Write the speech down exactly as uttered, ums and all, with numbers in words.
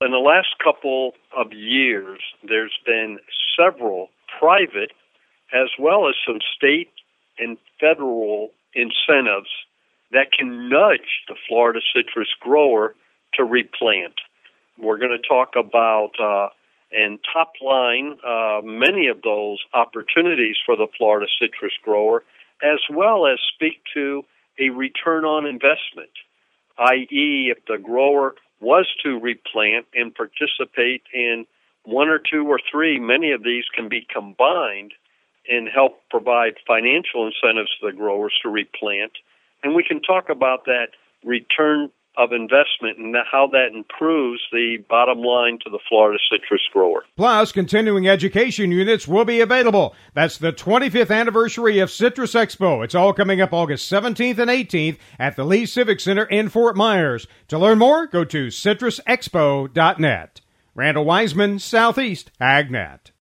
In the last couple of years, there's been several private as well as some state and federal incentives that can nudge the Florida citrus grower to replant. We're going to talk about, uh, and top line, uh, many of those opportunities for the Florida citrus grower, as well as speak to a return on investment, that is, if the grower was to replant and participate in one or two or three, many of these can be combined and help provide financial incentives to the growers to replant. And we can talk about that return of investment and how that improves the bottom line to the Florida citrus grower. Plus, continuing education units will be available. That's the twenty-fifth anniversary of Citrus Expo. It's all coming up August seventeenth and eighteenth at the Lee Civic Center in Fort Myers. To learn more, go to citrus expo dot net. Randall Wiseman, Southeast AgNet.